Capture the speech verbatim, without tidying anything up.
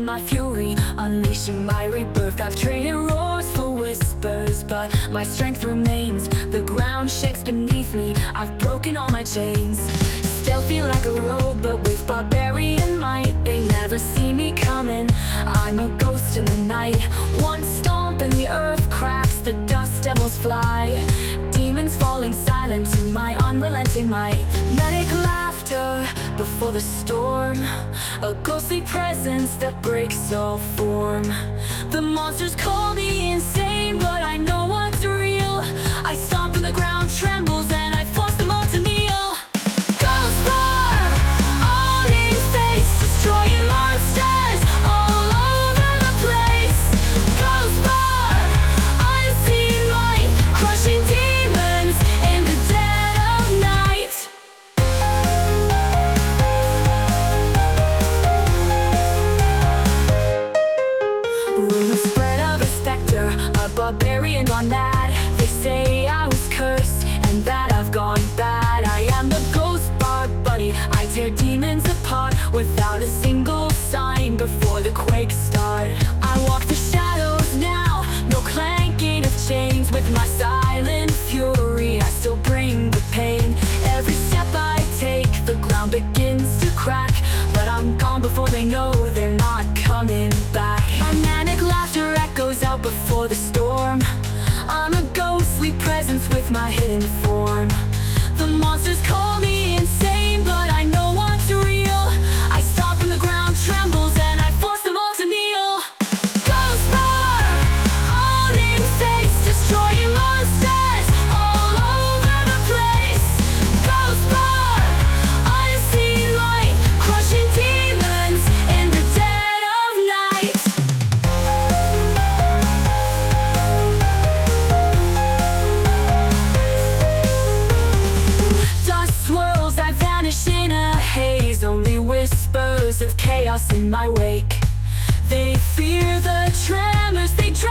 my fury, unleashing my rebirth. I've traded roars for whispers, but my strength remains. The ground shakes beneath me, I've broken all my chains. Stealthy like a rogue, but with barbarian might. They never see me coming, I'm a ghost in the night. One stomp and the earth cracks, the dust devils fly. Demons falling silent to my unrelenting might. Manic laughter before the storm, a ghostly presence that breaks all form. The monsters call me insane, but I know what's real. I stomp and the ground trembles and I force them all to kneel. Ghost roar, all in face, destroying monsters all over the place. Ghost roar, unseen light, crushing demons in the dead of night. Rumors spread of a specter, a barbarian gone mad. They say I was cursed and that I've gone bad. I am the ghost barb buddy, I tear demons apart without a single sign before the quakes start. I walk the shadows now, no clanking of chains. With my silent fury, I still bring the pain. Every step I take, the ground begins to crack, but I'm gone before they know they're not coming back. My manic laughter echoes out before the storm. I'm a ghostly presence with my hidden form. The monsters call me insane, but I know what's real. I stomp and the ground trembles and I force them all to kneel. Ghost roar, all in face, destroying monsters all over the place. Ghost roar, unseen light, crushing demons in the dead of night. Dust swirls, I vanish in a haze. Only whispers of chaos in my wake. They fear the tremors, they dread